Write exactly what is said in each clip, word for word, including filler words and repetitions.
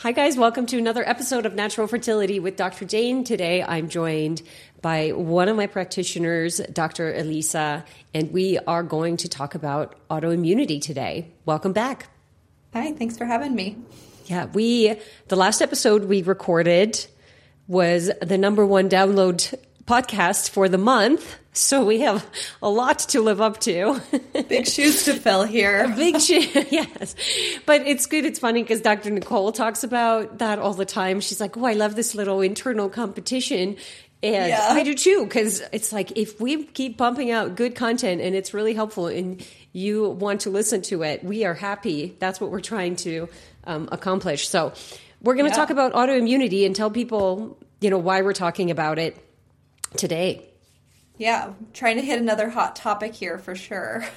Hi guys, welcome to another episode of Natural Fertility with Doctor Jane. Today I'm joined by one of my practitioners, Doctor Elisa, and we are going to talk about autoimmunity today. Welcome back. Hi, thanks for having me. Yeah, we, the last episode we recorded was the number one download podcast for the month. So we have a lot to live up to. Big shoes to fill here. Big shoes, yes. But it's good. It's funny because Doctor Nicole talks about that all the time. She's like, oh, I love this little internal competition. And yeah. I do too, because it's like if we keep pumping out good content and it's really helpful and you want to listen to it, we are happy. That's what we're trying to um, accomplish. So we're going to yeah. talk about autoimmunity and tell people, you know, why we're talking about it today. Yeah, trying to hit another hot topic here for sure.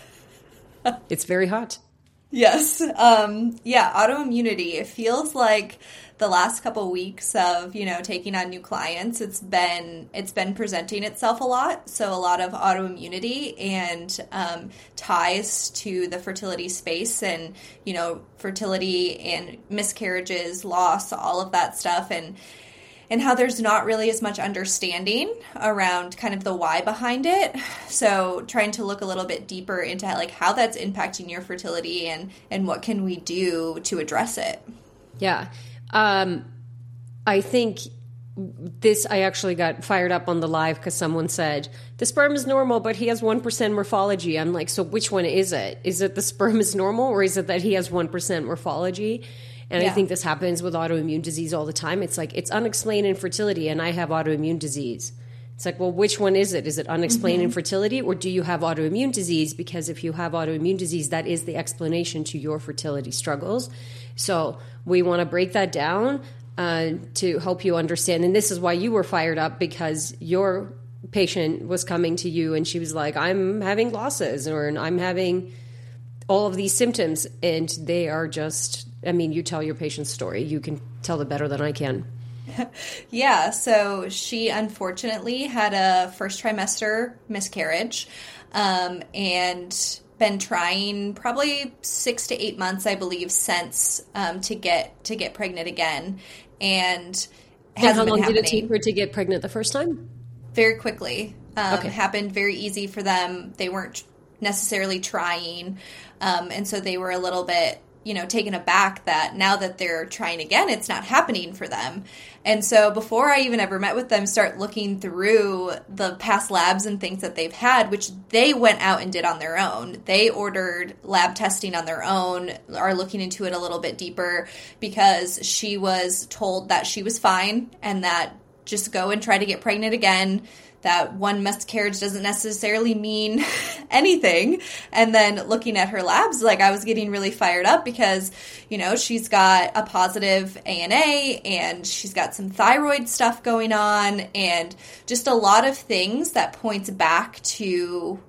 It's very hot. Yes. Um, yeah, autoimmunity. It feels like the last couple weeks of, you know, taking on new clients, it's been it's been presenting itself a lot. So a lot of autoimmunity and um, ties to the fertility space and, you know, fertility and miscarriages, loss, all of that stuff. And and how there's not really as much understanding around kind of the why behind it. So trying to look a little bit deeper into like how that's impacting your fertility and, and what can we do to address it. Yeah. Um, I think this, I actually got fired up on the live because someone said, the sperm is normal, but he has one percent morphology. I'm like, so which one is it? Is it the sperm is normal or is it that he has one percent morphology? And yeah. I think this happens with autoimmune disease all the time. It's like, it's unexplained infertility and I have autoimmune disease. It's like, well, which one is it? Is it unexplained mm-hmm. infertility or do you have autoimmune disease? Because if you have autoimmune disease, that is the explanation to your fertility struggles. So we want to break that down uh, to help you understand. And this is why you were fired up, because your patient was coming to you and she was like, I'm having losses or I'm having all of these symptoms, and they are just, I mean, you tell your patient's story. You can tell it better than I can. Yeah, so she unfortunately had a first trimester miscarriage um, and been trying probably six to eight months, I believe, since um, to get to get pregnant again. And, and how long did it take her to get pregnant the first time? Very quickly. Um, okay. Happened very easy for them. They weren't necessarily trying. Um, and so they were a little bit, you know, taken aback that now that they're trying again, it's not happening for them. And so before I even ever met with them, start looking through the past labs and things that they've had, which they went out and did on their own. They ordered lab testing on their own, are looking into it a little bit deeper because she was told that she was fine and that just go and try to get pregnant again. That one miscarriage doesn't necessarily mean anything. And then looking at her labs, like I was getting really fired up because, you know, she's got a positive A N A and she's got some thyroid stuff going on and just a lot of things that points back to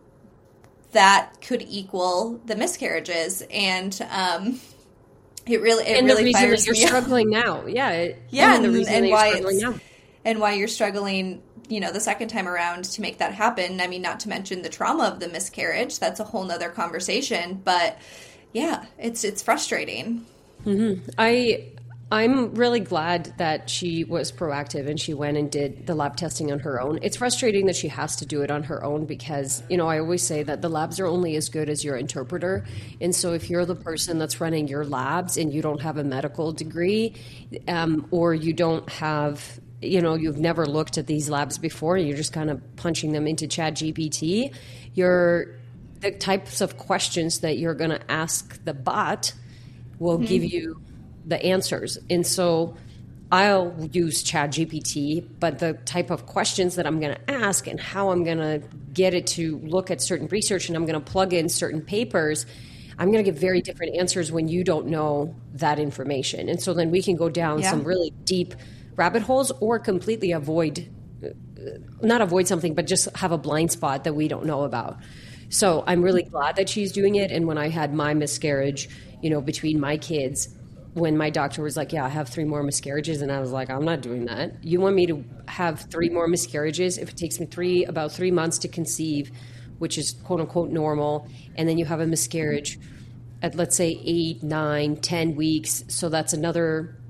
that could equal the miscarriages. And, um, it really, it and really the reason fires that you're me struggling up. now. Yeah. It, yeah. And, the and, reason and that why you're struggling now. And why you're struggling, you know, the second time around to make that happen. I mean, not to mention the trauma of the miscarriage. That's a whole nother conversation. But yeah, it's it's frustrating. Mm-hmm. I I'm really glad that she was proactive and she went and did the lab testing on her own. It's frustrating that she has to do it on her own because, you know, I always say that the labs are only as good as your interpreter. And so if you're the person that's running your labs and you don't have a medical degree um, or you don't have, you know, you've never looked at these labs before, you're just kind of punching them into ChatGPT, you're the types of questions that you're going to ask the bot will mm-hmm. give you the answers. And so I'll use ChatGPT, but the type of questions that I'm going to ask and how I'm going to get it to look at certain research and I'm going to plug in certain papers, I'm going to get very different answers when you don't know that information. And so then we can go down yeah. some really deep rabbit holes or completely avoid, not avoid something, but just have a blind spot that we don't know about. So I'm really glad that she's doing it. And when I had my miscarriage, you know, between my kids, when my doctor was like, yeah, I have three more miscarriages. And I was like, I'm not doing that. You want me to have three more miscarriages if it takes me three, about three months to conceive, which is quote unquote normal. And then you have a miscarriage at, let's say, eight, nine, ten weeks. So that's another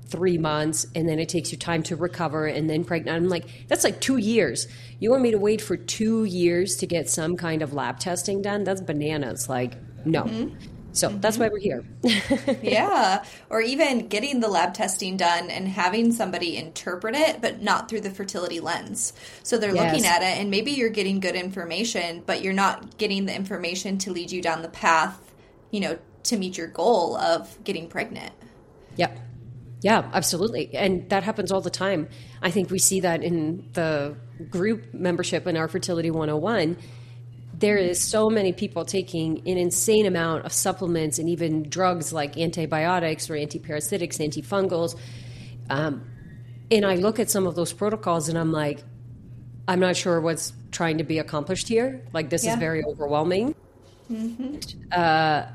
three months, and then it takes you time to recover, and then pregnant. I'm like, that's like two years. You want me to wait for two years to get some kind of lab testing done? That's bananas. Like, no. Mm-hmm. So mm-hmm. that's why we're here. Yeah. Or even getting the lab testing done and having somebody interpret it, but not through the fertility lens. So they're yes. looking at it, and maybe you're getting good information, but you're not getting the information to lead you down the path, you know, to meet your goal of getting pregnant. Yep. Yeah, absolutely. And that happens all the time. I think we see that in the group membership in our Fertility one oh one. There is so many people taking an insane amount of supplements and even drugs like antibiotics or antiparasitics, antifungals. Um, and I look at some of those protocols and I'm like, I'm not sure what's trying to be accomplished here. Like, this yeah. is very overwhelming. Mm-hmm. Uh,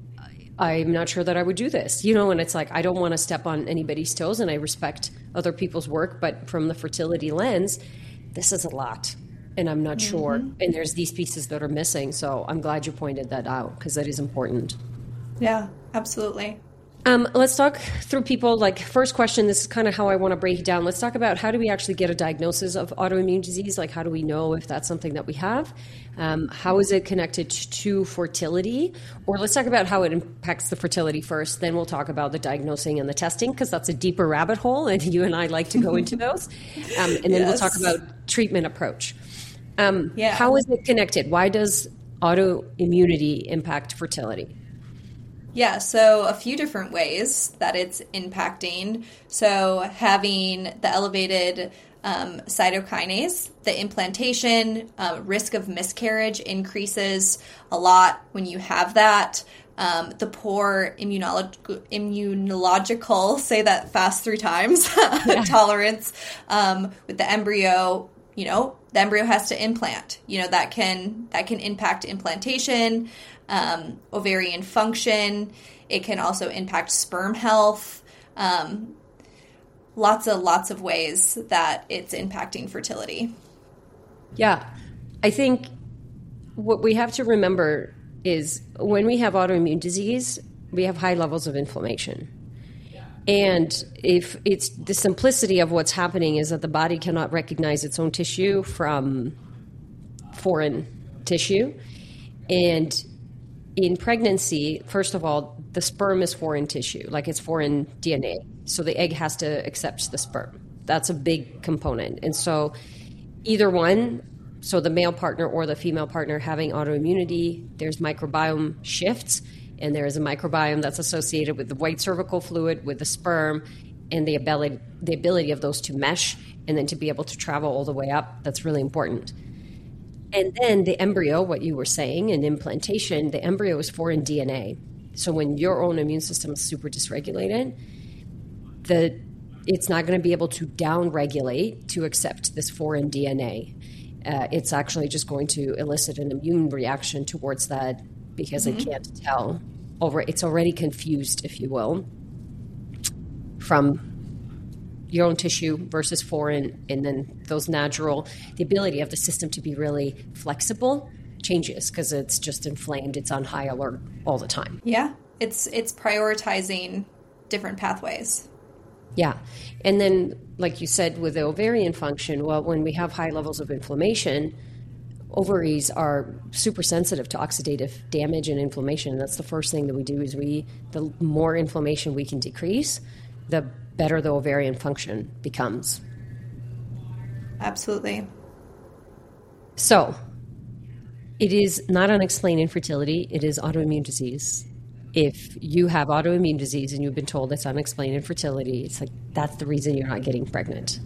I'm not sure that I would do this, you know, and it's like, I don't want to step on anybody's toes, and I respect other people's work, but from the fertility lens, this is a lot. And I'm not mm-hmm. sure. And there's these pieces that are missing. So I'm glad you pointed that out, because that is important. Yeah, absolutely. Um, let's talk through people. Like, first question, this is kind of how I want to break it down. Let's talk about, how do we actually get a diagnosis of autoimmune disease? Like, how do we know if that's something that we have? Um, how is it connected to fertility? Or let's talk about how it impacts the fertility first. Then we'll talk about the diagnosing and the testing, because that's a deeper rabbit hole, and you and I like to go into those. Um, and then yes. we'll talk about treatment approach. Um, yeah. How is it connected? Why does autoimmunity impact fertility? Yeah, so a few different ways that it's impacting. So having the elevated um, cytokinase, the implantation, uh, risk of miscarriage increases a lot when you have that. Um, the poor immunolog- immunological, say that fast three times, yeah. tolerance um, with the embryo. You know, the embryo has to implant. You know, that can that can impact implantation, um, ovarian function. It can also impact sperm health. Um, lots of lots of ways that it's impacting fertility. Yeah, I think what we have to remember is, when we have autoimmune disease, we have high levels of inflammation. And if it's the simplicity of what's happening is that the body cannot recognize its own tissue from foreign tissue. And in pregnancy, first of all, the sperm is foreign tissue, like it's foreign D N A. So the egg has to accept the sperm. That's a big component. And so either one, so the male partner or the female partner having autoimmunity, there's microbiome shifts. And there is a microbiome that's associated with the white cervical fluid, with the sperm, and the ability the ability of those to mesh, and then to be able to travel all the way up. That's really important. And then the embryo, what you were saying, in implantation, the embryo is foreign D N A. So when your own immune system is super dysregulated, the it's not going to be able to downregulate to accept this foreign D N A. Uh, it's actually just going to elicit an immune reaction towards that, because mm-hmm. it can't tell. Over, it's already confused, if you will, from your own tissue versus foreign, and then those natural, the ability of the system to be really flexible changes, because it's just inflamed. It's on high alert all the time. Yeah, it's it's prioritizing different pathways. Yeah. And then, like you said, with the ovarian function, well, when we have high levels of inflammation, ovaries are super sensitive to oxidative damage and inflammation. That's the first thing that we do, is we, the more inflammation we can decrease, the better the ovarian function becomes. Absolutely. So it is not unexplained infertility. It is autoimmune disease. If you have autoimmune disease and you've been told it's unexplained infertility, it's like, that's the reason you're not getting pregnant.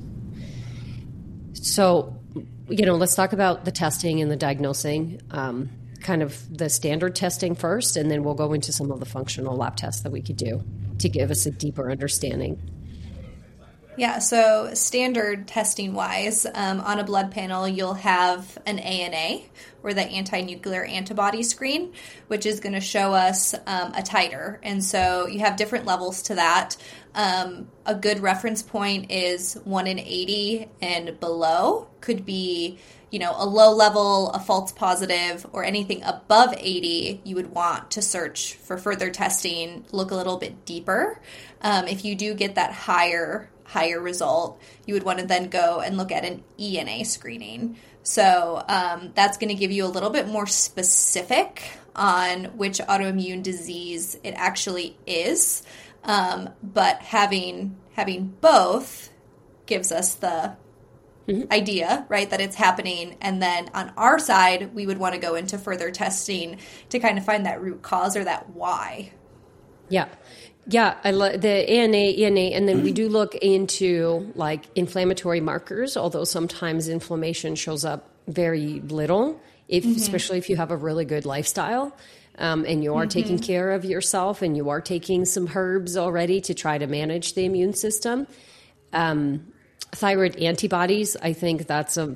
So, you know, let's talk about the testing and the diagnosing, um, kind of the standard testing first, and then we'll go into some of the functional lab tests that we could do to give us a deeper understanding. Yeah, so standard testing wise, um, on a blood panel, you'll have an A N A, or the anti-nuclear antibody screen, which is going to show us um, a titer. And so you have different levels to that. Um, a good reference point is one in eighty and below. Could be, you know, a low level, a false positive, or anything above eighty, you would want to search for further testing, look a little bit deeper. Um, if you do get that higher, higher result, you would want to then go and look at an E N A screening. So um, that's going to give you a little bit more specific on which autoimmune disease it actually is. Um, but having having both gives us the mm-hmm. idea, right, that it's happening. And then on our side, we would want to go into further testing to kind of find that root cause or that why. Yeah. Yeah, I love the A N A, E N A, and then we do look into like inflammatory markers, although sometimes inflammation shows up very little, if mm-hmm. especially if you have a really good lifestyle. Um, and you are mm-hmm. taking care of yourself and you are taking some herbs already to try to manage the immune system. Um, thyroid antibodies, I think that's a,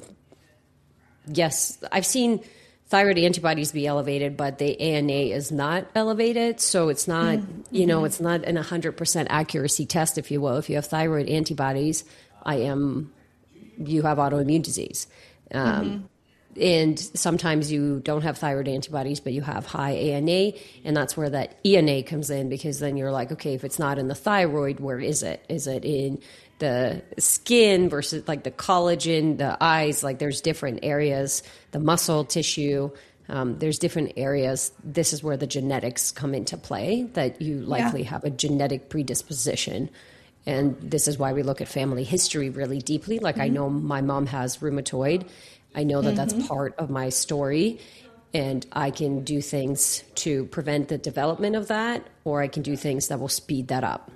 yes, I've seen thyroid antibodies be elevated, but the A N A is not elevated. So it's not, mm-hmm. you know, it's not an one hundred percent accuracy test, if you will. If you have thyroid antibodies, I am, you have autoimmune disease. Um, mm-hmm. And sometimes you don't have thyroid antibodies, but you have high A N A, and that's where that E N A comes in, because then you're like, okay, if it's not in the thyroid, where is it? Is it in the skin versus like the collagen, the eyes? Like there's different areas, the muscle tissue, um, there's different areas. This is where the genetics come into play, that you likely yeah. have a genetic predisposition. And this is why we look at family history really deeply. Like mm-hmm. I know my mom has rheumatoid. I know that mm-hmm. that's part of my story, and I can do things to prevent the development of that, or I can do things that will speed that up.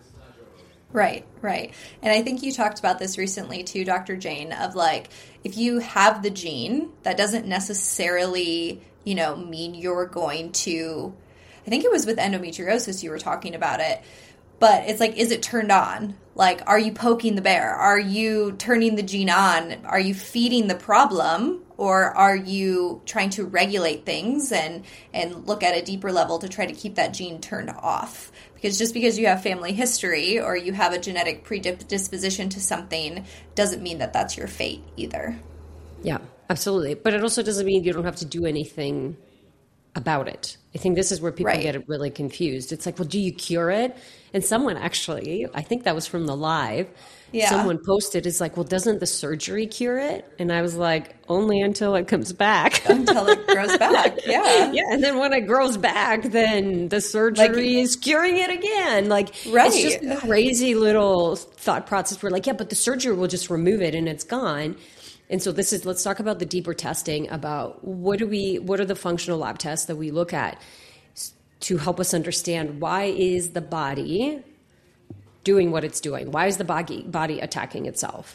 Right, right. And I think you talked about this recently too, Doctor Jane, of like, if you have the gene, that doesn't necessarily, you know, mean you're going to, I think it was with endometriosis you were talking about it, but it's like, is it turned on? Like, are you poking the bear? Are you turning the gene on? Are you feeding the problem? Or are you trying to regulate things and, and look at a deeper level to try to keep that gene turned off? Because just because you have family history or you have a genetic predisposition to something doesn't mean that that's your fate either. Yeah, absolutely. But it also doesn't mean you don't have to do anything about it. I think this is where people right. get really confused. It's like, well, do you cure it? And someone actually, I think that was from the live, yeah. someone posted, is like, well, doesn't the surgery cure it? And I was like, only until it comes back. Until it grows back, yeah. Yeah, and then when it grows back, then the surgery like, is curing it again. Like, right. It's just a crazy little thought process where like, yeah, but the surgery will just remove it and it's gone. And so this is, let's talk about the deeper testing about what do we, what are the functional lab tests that we look at to help us understand why is the body doing what it's doing? Why is the body, body attacking itself?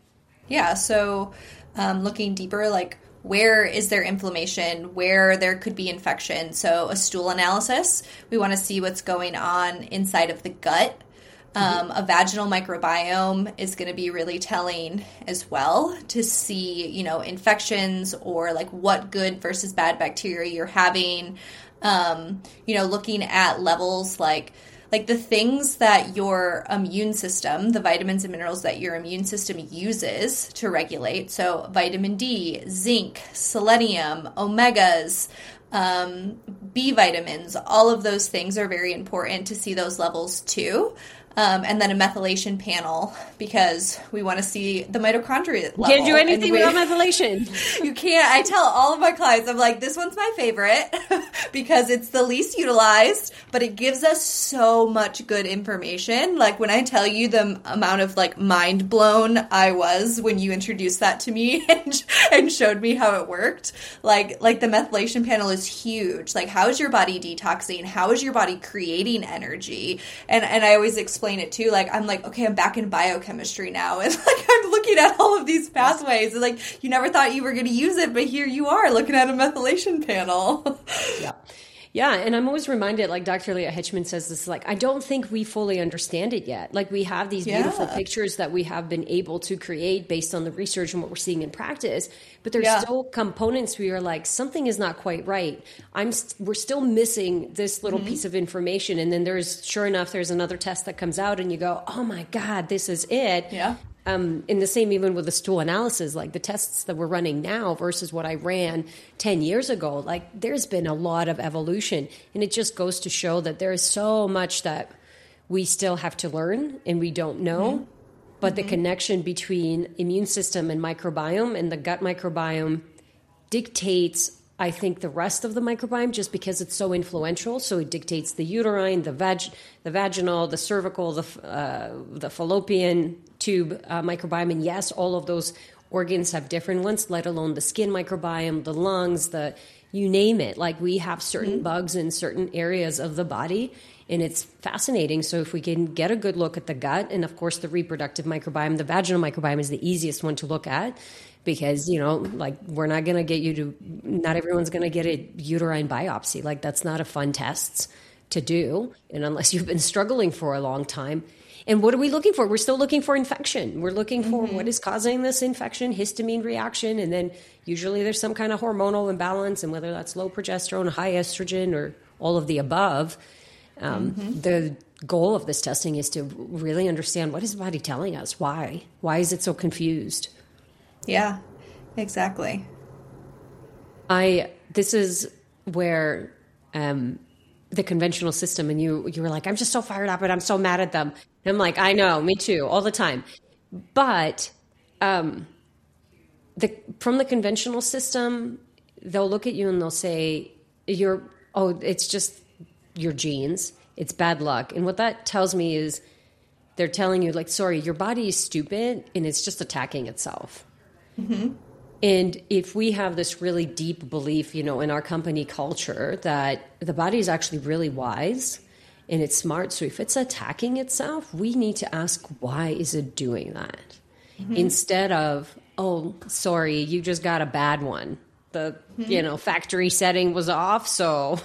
Yeah, so um, looking deeper, like where is there inflammation, where there could be infection. So a stool analysis, we want to see what's going on inside of the gut. Um, a vaginal microbiome is going to be really telling as well to see, you know, infections or like what good versus bad bacteria you're having. Um, you know, looking at levels like like the things that your immune system, the vitamins and minerals that your immune system uses to regulate. So vitamin D, zinc, selenium, omegas, um, B vitamins, all of those things are very important to see those levels too. Um, and then a methylation panel, because we want to see the mitochondria level. You can't do anything we, without methylation. You can't. I tell all of my clients, I'm like, this one's my favorite because it's the least utilized, but it gives us so much good information. Like when I tell you the amount of like mind blown I was when you introduced that to me and, and showed me how it worked, like like the methylation panel is huge. Like how is your body detoxing? How is your body creating energy? And and I always explain it too, like I'm like, okay, I'm back in biochemistry now, and like I'm looking at all of these pathways, and like you never thought you were going to use it, but here you are looking at a methylation panel. Yeah, Yeah, and I'm always reminded, like Doctor Leah Hitchman says this, like, I don't think we fully understand it yet. Like, we have these Yeah. beautiful pictures that we have been able to create based on the research and what we're seeing in practice, but there's Yeah. still components where you're like, something is not quite right. I'm st- we're still missing this little Mm-hmm. piece of information. And then there's, sure enough, there's another test that comes out and you go, oh my God, this is it. Yeah. Um, and the same even with the stool analysis, like the tests that we're running now versus what I ran ten years ago, like there's been a lot of evolution. And it just goes to show that there is so much that we still have to learn and we don't know. Mm-hmm. But mm-hmm. the connection between immune system and microbiome and the gut microbiome dictates, I think, the rest of the microbiome just because it's so influential. So it dictates the uterine, the vag, the vaginal, the cervical, the uh, the fallopian tube uh, microbiome. And yes, all of those organs have different ones, let alone the skin microbiome, the lungs, the you name it. Like we have certain mm-hmm. bugs in certain areas of the body. And it's fascinating. So if we can get a good look at the gut and, of course, the reproductive microbiome, the vaginal microbiome is the easiest one to look at. Because, you know, like we're not going to get you to, not everyone's going to get a uterine biopsy. Like that's not a fun test to do. And unless you've been struggling for a long time. And what are we looking for? We're still looking for infection. We're looking for mm-hmm. what is causing this infection, histamine reaction. And then usually there's some kind of hormonal imbalance. And whether that's low progesterone, high estrogen, or all of the above. Um, mm-hmm. The goal of this testing is to really understand what is the body telling us? Why? Why is it so confused? Yeah, exactly. I this is where um, the conventional system, and you you were like, I'm just so fired up and I'm so mad at them. And I'm like, I know, me too, all the time. But um, the from the conventional system, they'll look at you and they'll say, "You're oh, it's just your genes. It's bad luck." And what that tells me is they're telling you, like, sorry, your body is stupid and it's just attacking itself. Mm-hmm. And if we have this really deep belief, you know, in our company culture that the body is actually really wise and it's smart. So if it's attacking itself, we need to ask, why is it doing that? Mm-hmm. Instead of, oh, sorry, you just got a bad one. The, mm-hmm. you know, factory setting was off. So,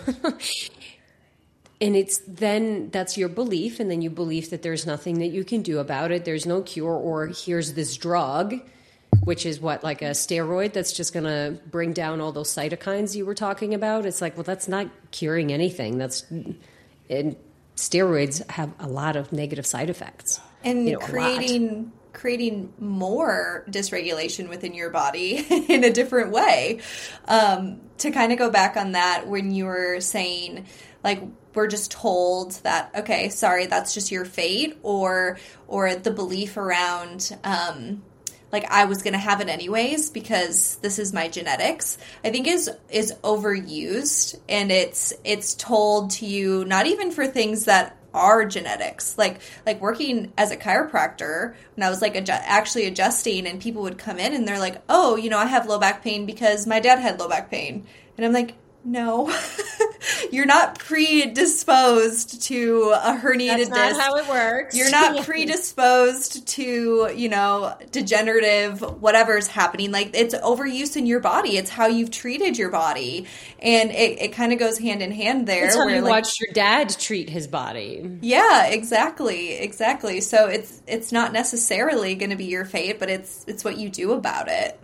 and it's then that's your belief. And then you believe that there's nothing that you can do about it. There's no cure, or here's this drug, which is what, like a steroid that's just going to bring down all those cytokines you were talking about. It's like, well, that's not curing anything. That's, and steroids have a lot of negative side effects. And you know, creating creating more dysregulation within your body in a different way. Um, to kind of go back on that, when you were saying, like, we're just told that, okay, sorry, that's just your fate, or or the belief around, um, like, I was going to have it anyways because this is my genetics, I think is is overused, and it's it's told to you not even for things that are genetics. Like like working as a chiropractor, when I was like adju- actually adjusting, and people would come in and they're like, oh, you know, I have low back pain because my dad had low back pain, and I'm like, no, you're not predisposed to a herniated disc. That's not how it works. You're not predisposed to, you know, degenerative whatever's happening. Like, it's overuse in your body. It's how you've treated your body. And it, it kind of goes hand in hand there. It's how where, you like, watched your dad treat his body. Yeah, exactly. Exactly. So it's it's not necessarily going to be your fate, but it's it's what you do about it.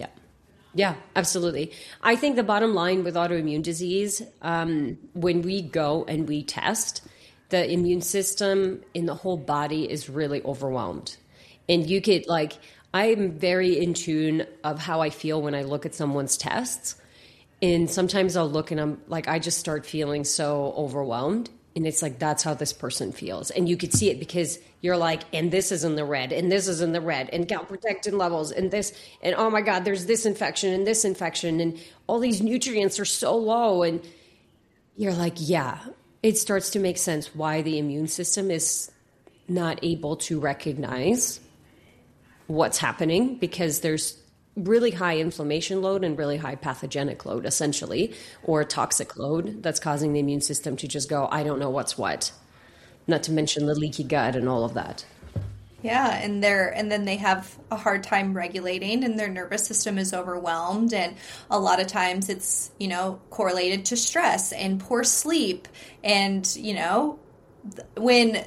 Yeah, absolutely. I think the bottom line with autoimmune disease, um, when we go and we test, the immune system in the whole body is really overwhelmed. And you could, like, I'm very in tune of how I feel when I look at someone's tests. And sometimes I'll look and I'm like, I just start feeling so overwhelmed. And it's like, that's how this person feels. And you could see it because you're like, and this is in the red, and this is in the red, and calprotectin levels, and this, and oh my God, there's this infection and this infection, and all these nutrients are so low. And you're like, yeah, it starts to make sense why the immune system is not able to recognize what's happening, because there's really high inflammation load and really high pathogenic load, essentially, or toxic load that's causing the immune system to just go, I don't know what's what. Not to mention the leaky gut and all of that. Yeah, and they're and then they have a hard time regulating, and their nervous system is overwhelmed, and a lot of times it's, you know, correlated to stress and poor sleep, and, you know, when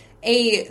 a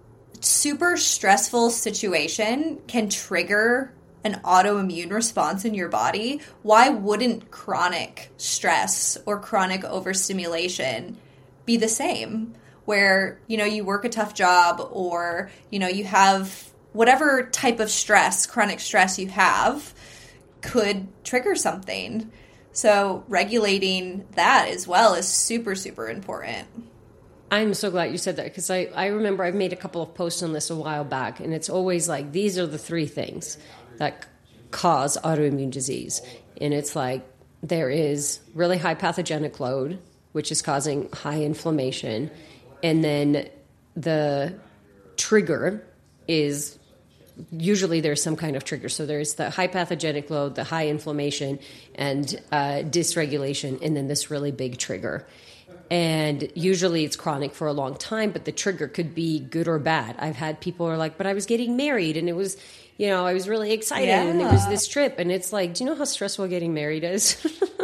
super stressful situation can trigger an autoimmune response in your body, why wouldn't chronic stress or chronic overstimulation be the same? Where, you know, you work a tough job, or, you know, you have whatever type of stress, chronic stress you have, could trigger something. So regulating that as well is super, super important. I'm so glad you said that, because I, I remember I've made a couple of posts on this a while back, and it's always like, these are the three things that cause autoimmune disease. And it's like, there is really high pathogenic load, which is causing high inflammation. And then the trigger is, usually there's some kind of trigger. So there's the high pathogenic load, the high inflammation, and uh, dysregulation, and then this really big trigger. And usually it's chronic for a long time, but the trigger could be good or bad. I've had people who are like, but I was getting married, and it was, you know, I was really excited, yeah. and it was this trip. And it's like, do you know how stressful getting married is?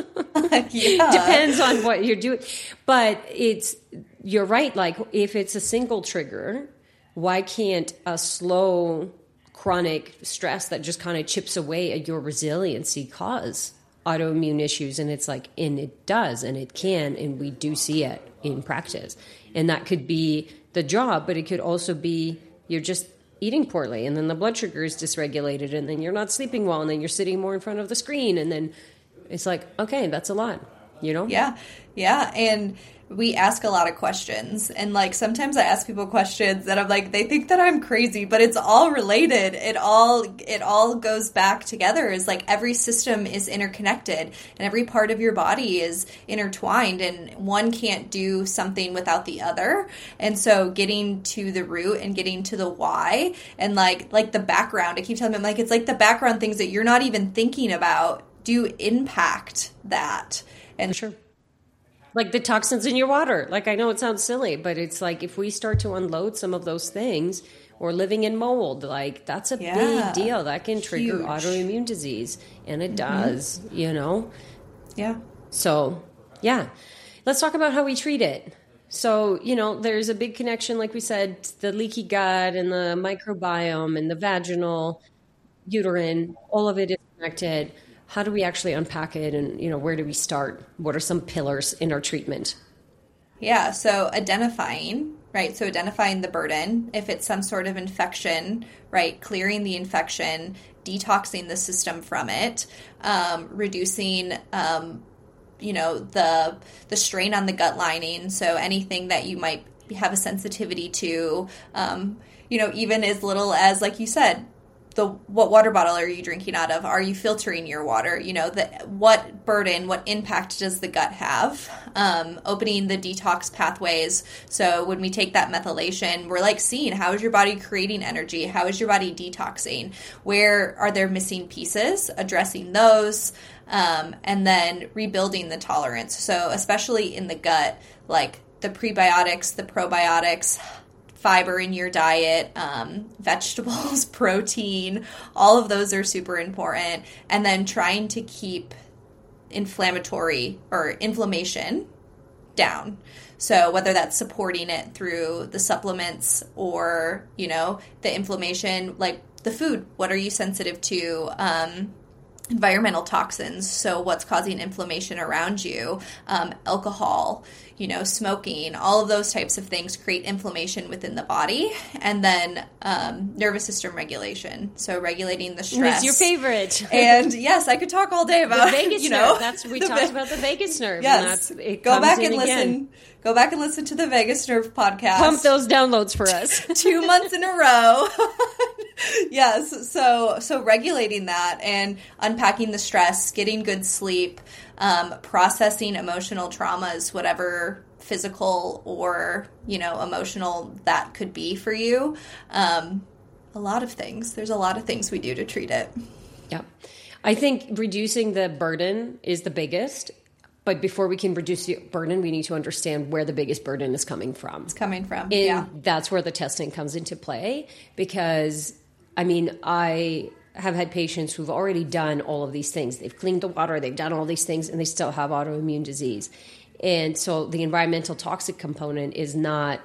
Yeah. Depends on what you're doing. But it's, you're right. Like, if it's a single trigger, why can't a slow chronic stress that just kind of chips away at your resiliency cause autoimmune issues? And it's like, and it does, and it can, and we do see it in practice. And that could be the job, but it could also be you're just eating poorly, and then the blood sugar is dysregulated, and then you're not sleeping well, and then you're sitting more in front of the screen, and then it's like, okay, that's a lot, you know? Yeah, yeah, and we ask a lot of questions, and like sometimes I ask people questions that I'm like, they think that I'm crazy, but it's all related. It all it all goes back together. Is like every system is interconnected, and every part of your body is intertwined, and one can't do something without the other. And so getting to the root and getting to the why, and like like the background, I keep telling them, like, it's like the background things that you're not even thinking about do impact that. And For sure. Like the toxins in your water. Like, I know it sounds silly, but it's like, if we start to unload some of those things, or living in mold, like that's a yeah, big deal. That can trigger huge. autoimmune disease, and it does, mm-hmm. you know? Yeah. So, yeah. Let's talk about how we treat it. So, you know, there's a big connection, like we said, the leaky gut and the microbiome and the vaginal, uterine, all of it is connected. How do we actually unpack it, and, you know, where do we start? What are some pillars in our treatment? Yeah, so identifying, right? So identifying the burden, if it's some sort of infection, right? Clearing the infection, detoxing the system from it, um, reducing, um, you know, the the strain on the gut lining. So anything that you might have a sensitivity to, um, you know, even as little as, like you said, the what water bottle are you drinking out of? Are you filtering your water? You know, the, what burden, what impact does the gut have? Um, opening the detox pathways. So when we take that methylation, we're like seeing, how is your body creating energy? How is your body detoxing? Where are there missing pieces? Addressing those, um, and then rebuilding the tolerance. So especially in the gut, like the prebiotics, the probiotics, fiber in your diet, um, vegetables, protein, all of those are super important. And then trying to keep inflammatory or inflammation down. So whether that's supporting it through the supplements or, you know, the inflammation, like the food, what are you sensitive to? Um, environmental toxins, so what's causing inflammation around you, um, alcohol, you know, smoking, all of those types of things create inflammation within the body. And then um, nervous system regulation, so regulating the stress. It's your favorite. And yes, I could talk all day about, the vagus you know, nerve. That's we talked va- about the vagus nerve. Yes, and that's, it go back and again. listen. Go back and listen to the Vagus Nerve podcast. Pump those downloads for us. Two months in a row. Yes. So, so regulating that and unpacking the stress, getting good sleep, um, processing emotional traumas, whatever physical or, you know, emotional that could be for you. Um, a lot of things. There's a lot of things we do to treat it. Yeah. I think reducing the burden is the biggest. But before we can reduce the burden, we need to understand where the biggest burden is coming from. It's coming from, and yeah. That's where the testing comes into play because, I mean, I have had patients who've already done all of these things. They've cleaned the water, they've done all these things, and they still have autoimmune disease. And so the environmental toxic component is not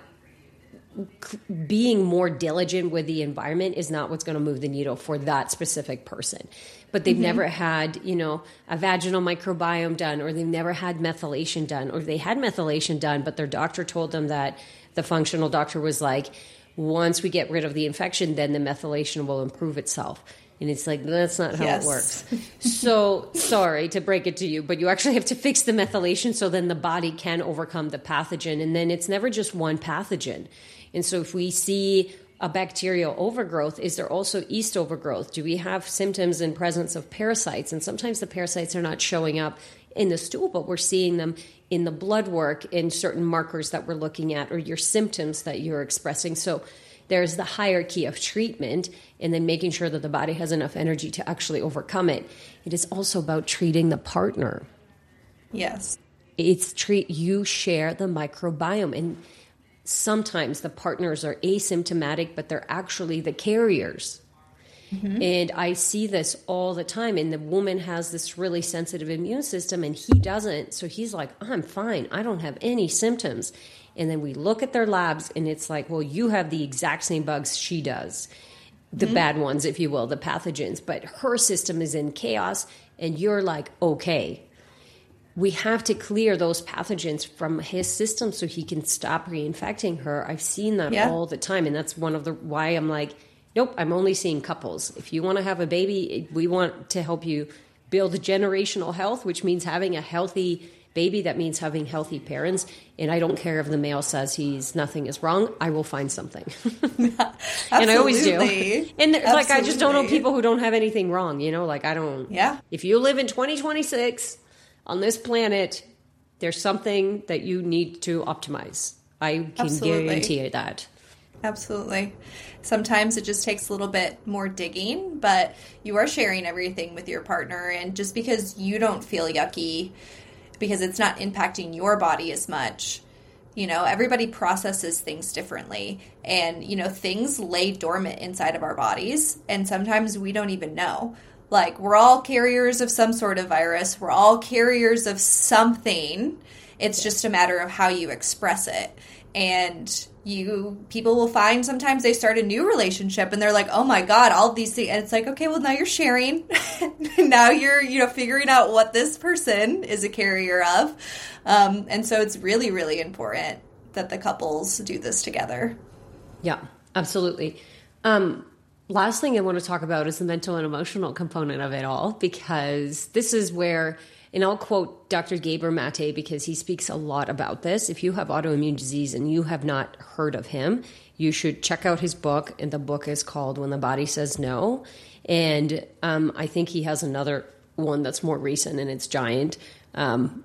being more diligent with the environment is not what's going to move the needle for that specific person. But they've mm-hmm. never had, you know, a vaginal microbiome done, or they've never had methylation done, or they had methylation done, but their doctor told them that the functional doctor was like, once we get rid of the infection, then the methylation will improve itself. And it's like, that's not how yes. it works. So sorry to break it to you, but you actually have to fix the methylation so then the body can overcome the pathogen. And then it's never just one pathogen. And so if we see a bacterial overgrowth, is there also yeast overgrowth? Do we have symptoms and presence of parasites? And sometimes the parasites are not showing up in the stool, but we're seeing them in the blood work, in certain markers that we're looking at, or your symptoms that you're expressing. So there's the hierarchy of treatment, and then making sure that the body has enough energy to actually overcome it. It is also about treating the partner. Yes. It's treat, you share the microbiome, and sometimes the partners are asymptomatic, but they're actually the carriers. Mm-hmm. And I see this all the time. And the woman has this really sensitive immune system and he doesn't. So he's like, I'm fine. I don't have any symptoms. And then we look at their labs and it's like, well, you have the exact same bugs she does. The mm-hmm. bad ones, if you will, the pathogens. But her system is in chaos and you're like, okay. We have to clear those pathogens from his system so he can stop reinfecting her. I've seen that yeah. all the time. And that's one of the why I'm like, nope, I'm only seeing couples. If you want to have a baby, we want to help you build generational health, which means having a healthy baby. That means having healthy parents. And I don't care if the male says he's nothing is wrong. I will find something. And I always do. And Absolutely. Like, I just don't know people who don't have anything wrong. You know, like I don't. Yeah. If you live in twenty twenty-six on this planet, there's something that you need to optimize. I can Absolutely. guarantee you that. Absolutely. Sometimes it just takes a little bit more digging, but you are sharing everything with your partner. And just because you don't feel yucky, because it's not impacting your body as much, you know, everybody processes things differently. And, you know, things lay dormant inside of our bodies. And sometimes we don't even know. Like, we're all carriers of some sort of virus. We're all carriers of something. It's just a matter of how you express it. And you, people will find sometimes they start a new relationship and they're like, oh my God, all of these things. And it's like, okay, well, now you're sharing. Now you're, you know, figuring out what this person is a carrier of. Um, and so it's really, really important that the couples do this together. Yeah, absolutely. Um, Last thing I want to talk about is the mental and emotional component of it all, because this is where, and I'll quote Doctor Gabor Mate because he speaks a lot about this. If you have autoimmune disease and you have not heard of him, you should check out his book. And the book is called When the Body Says No. And um, I think he has another one that's more recent and it's giant. Um,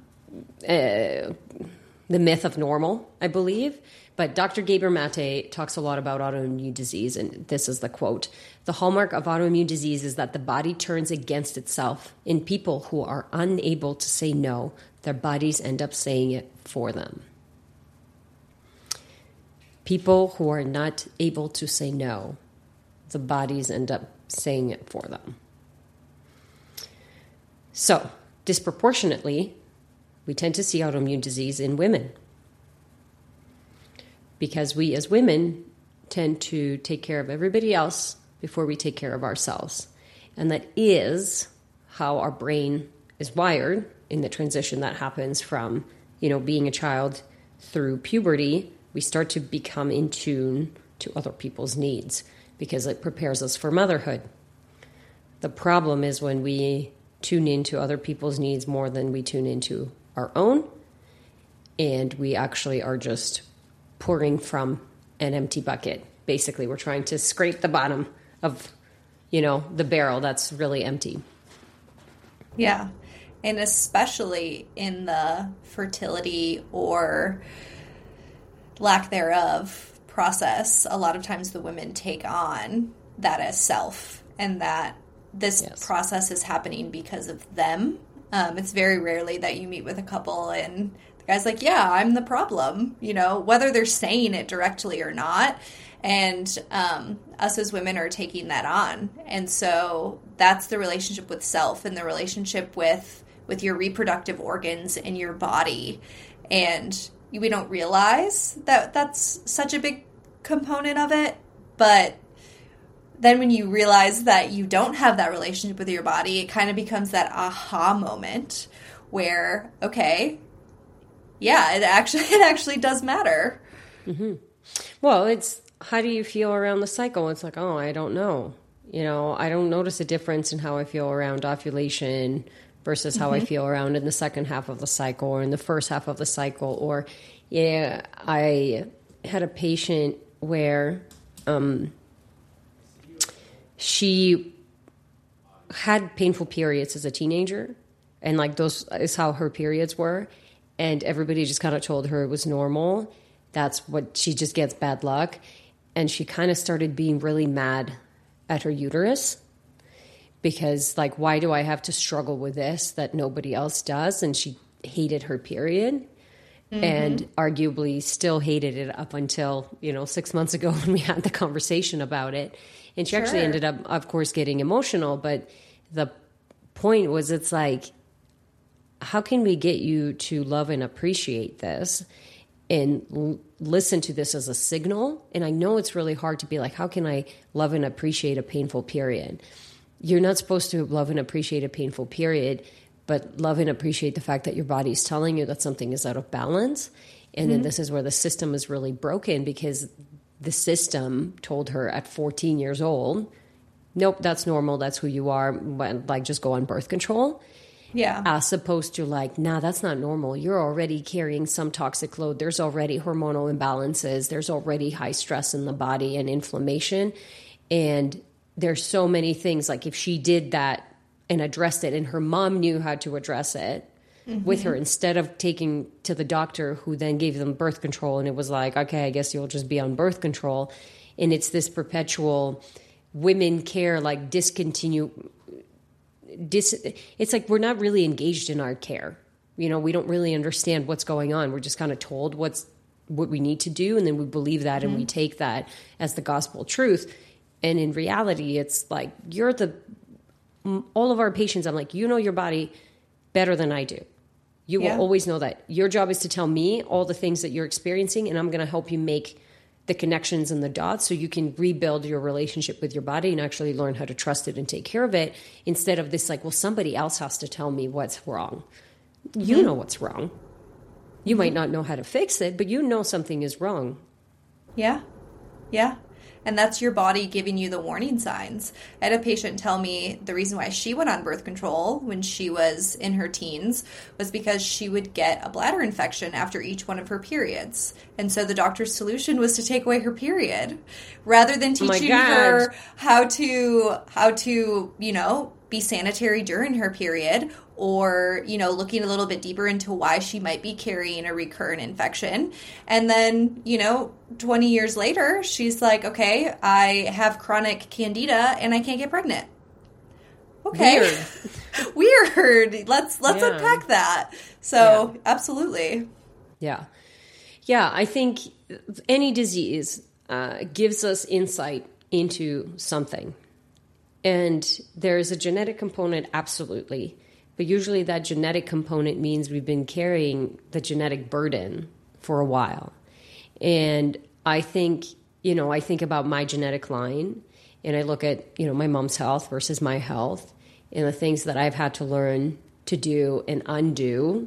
uh, The Myth of Normal, I believe. But Doctor Gabor Mate talks a lot about autoimmune disease, and this is the quote. The hallmark of autoimmune disease is that the body turns against itself. In people who are unable to say no, their bodies end up saying it for them. People who are not able to say no, the bodies end up saying it for them. So, disproportionately, we tend to see autoimmune disease in women, because we as women tend to take care of everybody else before we take care of ourselves. And that is how our brain is wired in the transition that happens from, you know, being a child through puberty. We start to become in tune to other people's needs because it prepares us for motherhood. The problem is when we tune into other people's needs more than we tune into our own, and we actually are just pouring from an empty bucket. Basically, we're trying to scrape the bottom of, you know, the barrel that's really empty. Yeah. And especially in the fertility or lack thereof process, a lot of times the women take on that as self, and that this yes. process is happening because of them. Um, it's very rarely that you meet with a couple and the guy's like, yeah, I'm the problem, you know, whether they're saying it directly or not. And um, us as women are taking that on. And so that's the relationship with self and the relationship with with your reproductive organs and your body. And we don't realize that that's such a big component of it. But then when you realize that you don't have that relationship with your body, it kind of becomes that aha moment where, okay, yeah, it actually it actually does matter. Mm-hmm. Well, it's, how do you feel around the cycle? It's like, oh, I don't know. You know, I don't notice a difference in how I feel around ovulation versus how mm-hmm. I feel around in the second half of the cycle or in the first half of the cycle. Or, yeah, I had a patient where um, she had painful periods as a teenager. And, like, those is how her periods were. And everybody just kind of told her it was normal. That's what, she just gets bad luck. And she kind of started being really mad at her uterus because, like, why do I have to struggle with this that nobody else does? And she hated her period mm-hmm. and arguably still hated it up until, you know, six months ago when we had the conversation about it. And she sure. actually ended up, of course, getting emotional. But the point was, it's like, how can we get you to love and appreciate this and l- listen to this as a signal? And I know it's really hard to be like, how can I love and appreciate a painful period? You're not supposed to love and appreciate a painful period, but love and appreciate the fact that your body's telling you that something is out of balance. And mm-hmm. then this is where the system is really broken, because the system told her at fourteen years old, nope, that's normal. That's who you are. Like, just go on birth control. Yeah. As opposed to like, nah, that's not normal. You're already carrying some toxic load. There's already hormonal imbalances. There's already high stress in the body and inflammation. And there's so many things. Like, if she did that and addressed it, and her mom knew how to address it mm-hmm. with her, instead of taking to the doctor who then gave them birth control, and it was like, okay, I guess you'll just be on birth control. And it's this perpetual women care, like discontinue Dis, it's like we're not really engaged in our care. You know, we don't really understand what's going on. We're just kind of told what's what we need to do, and then we believe that mm-hmm. and we take that as the gospel truth. And in reality, it's like, you're the all of our patients, I'm like, you know your body better than I do. You yeah. will always know that. Your job is to tell me all the things that you're experiencing, and I'm going to help you make the connections and the dots so you can rebuild your relationship with your body and actually learn how to trust it and take care of it, instead of this like, well, somebody else has to tell me what's wrong. You mm-hmm. know what's wrong. You mm-hmm. might not know how to fix it, but you know something is wrong. Yeah. Yeah. And that's your body giving you the warning signs. I had a patient tell me the reason why she went on birth control when she was in her teens was because she would get a bladder infection after each one of her periods. And so the doctor's solution was to take away her period rather than teaching oh her how to, how to, you know, be sanitary during her period, or, you know, looking a little bit deeper into why she might be carrying a recurrent infection. And then, you know, twenty years later, she's like, okay, I have chronic candida and I can't get pregnant. Okay. Weird. Weird. Let's, let's yeah. unpack that. So yeah. absolutely. Yeah. Yeah. I think any disease uh, gives us insight into something. And there's a genetic component, absolutely. But usually that genetic component means we've been carrying the genetic burden for a while. And I think, you know, I think about my genetic line, and I look at, you know, my mom's health versus my health, and the things that I've had to learn to do and undo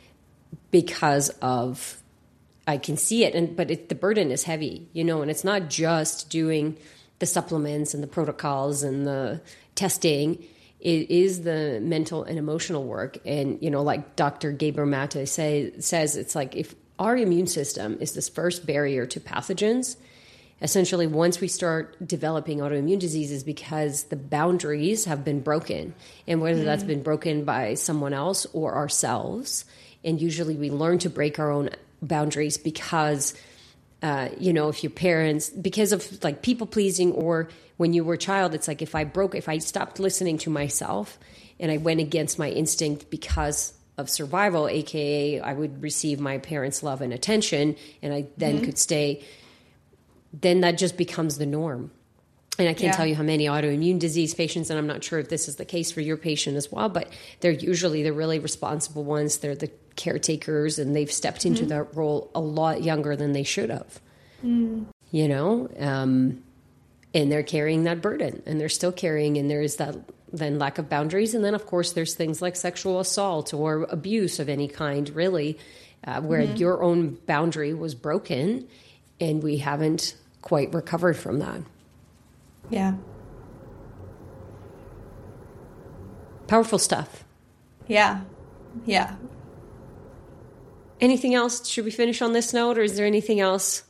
because of, I can see it, and but it, the burden is heavy, you know, and it's not just doing the supplements and the protocols and the testing. It is the mental and emotional work. And, you know, like Doctor Gabor Mate say, says, it's like, if our immune system is this first barrier to pathogens, essentially once we start developing autoimmune diseases, because the boundaries have been broken, and whether mm. that's been broken by someone else or ourselves. And usually we learn to break our own boundaries because Uh, you know, if your parents, because of like people pleasing, or when you were a child, it's like if I broke, if I stopped listening to myself and I went against my instinct because of survival, aka I would receive my parents' love and attention, and I then mm-hmm. could stay, then that just becomes the norm. And I can't yeah. tell you how many autoimmune disease patients, and I'm not sure if this is the case for your patient as well, but they're usually the really responsible ones. They're the caretakers, and they've stepped into mm-hmm. that role a lot younger than they should have. Mm. You know, um, and they're carrying that burden, and they're still carrying, and there is that then lack of boundaries. And then, of course, there's things like sexual assault or abuse of any kind, really, uh, where mm-hmm. your own boundary was broken, and we haven't quite recovered from that. Yeah. Powerful stuff. Yeah. Yeah. Anything else? Should we finish on this note, or is there anything else?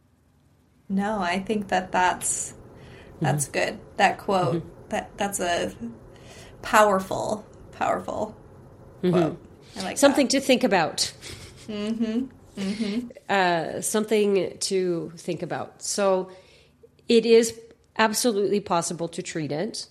No, I think that that's that's mm-hmm. good. That quote, mm-hmm. that that's a powerful, powerful mm-hmm. quote. I like something that. to think about. Mm-hmm. Mm-hmm. Uh, something to think about. So it is absolutely possible to treat it.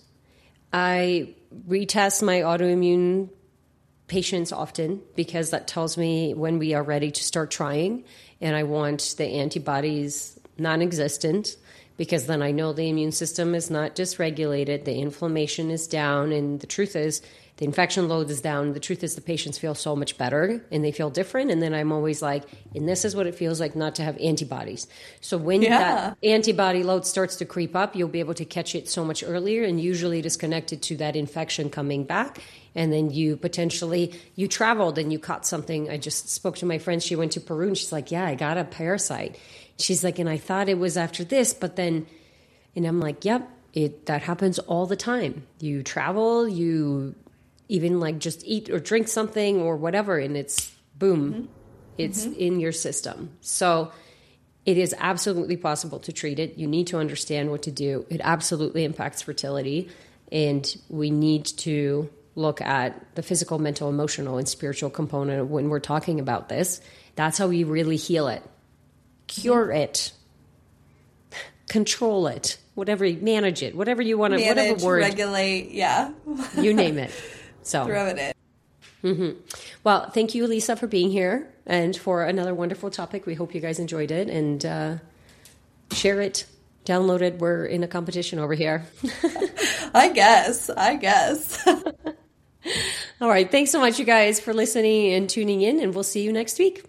I retest my autoimmune patients often because that tells me when we are ready to start trying, and I want the antibodies non-existent, because then I know the immune system is not dysregulated, the inflammation is down, and the truth is the infection load is down. The truth is the patients feel so much better and they feel different. And then I'm always like, and this is what it feels like not to have antibodies. So when yeah. that antibody load starts to creep up, you'll be able to catch it so much earlier, and usually it is connected to that infection coming back. And then you potentially, you traveled and you caught something. I just spoke to my friend. She went to Peru and she's like, yeah, I got a parasite. She's like, and I thought it was after this, but then, and I'm like, yep, it that happens all the time. You travel, you even like just eat or drink something or whatever, and it's boom, mm-hmm. it's mm-hmm. in your system. So it is absolutely possible to treat it. You need to understand what to do. It absolutely impacts fertility, and we need to look at the physical, mental, emotional, and spiritual component when we're talking about this. That's how we really heal it. Cure it, control it, whatever, manage it, whatever you want to, manage, whatever word, regulate, yeah, you name it. So throw it in. Mm-hmm. Well, thank you, Lisa, for being here and for another wonderful topic. We hope you guys enjoyed it, and uh, share it, download it. We're in a competition over here. I guess. I guess. All right. Thanks so much, you guys, for listening and tuning in, and we'll see you next week.